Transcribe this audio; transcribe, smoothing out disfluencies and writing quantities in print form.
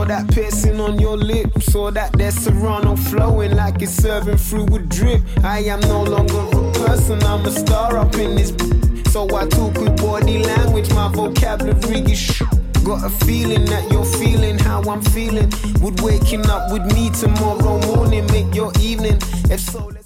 that piercing on your lips, or that there's Serrano flowing like it's serving through with drip. I am no longer a person, I'm a star up in this. So I talk with body language, my vocabulary is got a feeling that you're feeling how I'm feeling. Would waking up with me tomorrow morning make your evening? If so,